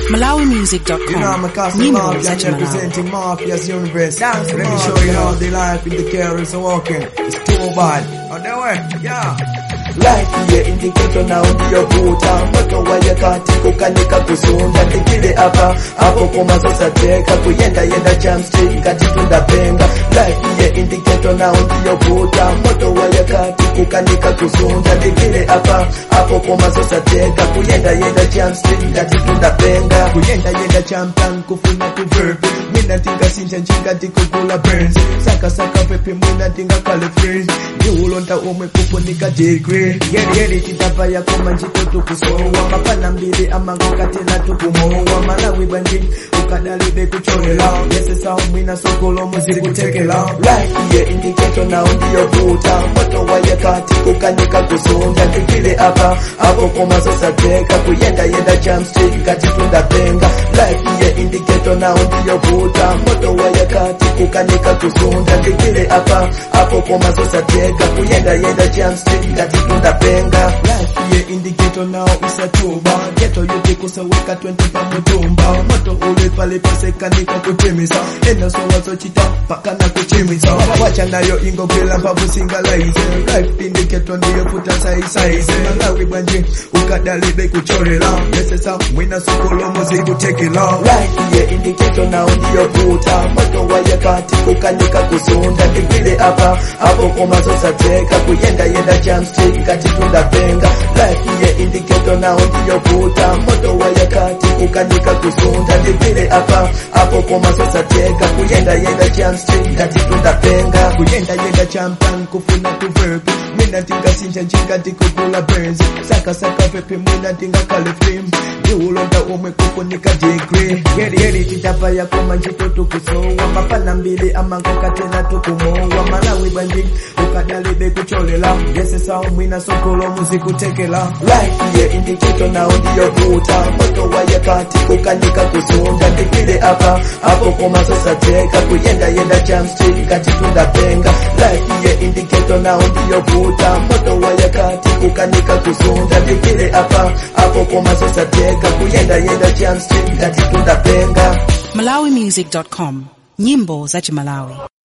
MalawiMusic.com. You know I'm a custom mafia representing Mafia's universe. Let me show you how the life in the carriers are walking. It's too bad. On the way, yeah. Life ye indicator na ndio vuta moto waya kati kukanika kusunda tikile hapa hapo koma sasa teka kuyenda yenda jam street kati tunda penga. Life ye indicator na ndio vuta moto waya kati kukanika kusunda tikile hapa hapo koma sasa teka kuyenda yenda jam street kati tunda penga. Kuyenda yenda champion kufuna tu verb. Mina tinga sinja njinga tikukula burns. Saka pepe mina tinga kale friends. Ulonta umwe kufunika degree. Yeri kitapa ya kumanjiko tukusowa. Mapana mbili amango katela tukumowa. Malawi bandi ukadalibe kuchonela. Yese sao mwina sokolo muziri kutekela. Life ye indicator na ndio vuta moto waya kati kukanika kusunda tikile hapa hapo koma sasa teka kuyenda yenda jam street kati tunda penga. Life ye indicator na ndio vuta moto waya kati kukanika kusunda tikile hapa hapo koma sasa teka kuyenda yenda jam street kati tunda penga. Life ye indicator now is a tuba. Geto yuti kusaweka 20 pa mutumba. Moto ule pale pase kanika kutimisa. Eno so wazo chita paka na kuchimisa. Wacha nayo ingo bila mbavu singalize. Life indicator ndiyo puta size. Malawi banje ukadalibe kuchorela. Yesesa mwina sokolo muzibu tekela. Life ye indicator now ndiyo puta moto waya kati kukanika kusunda tikile hapa hapo koma sasa teka kuyenda yenda jam street kati tunda penga. Life ye indicator na ndio vuta moto waya kati kukanika kusunda tikile hapa hapo koma sasa teka kuyenda yenda jam street kati tunda penga. Kuyenda yenda champion kufuna tu verb. Mina tinga sinja njinga tikukula burns. Saka pepe mina tinga kale flame. Ulonta umwe kufunika degree. Yeri kitapa ya kumanjiko tukusowa. Mapana mbili amango katela tukumowa. Malawi bandi ukadalibe kucholela. Yese sao mwina sokolo muziku tekela. Life ye indicator na ndio vuta moto waya kati kukanika kusunda tikile hapa hapo koma sasa teka kuyenda yenda jam street kati tunda penga. Life ye indicator na ndio vuta moto waya kati kukanika kusunda tikile hapa hapo koma sasa teka kuyenda yenda jam street kati tunda penga. MalawiMusic.com. Nyimbo za Malawi.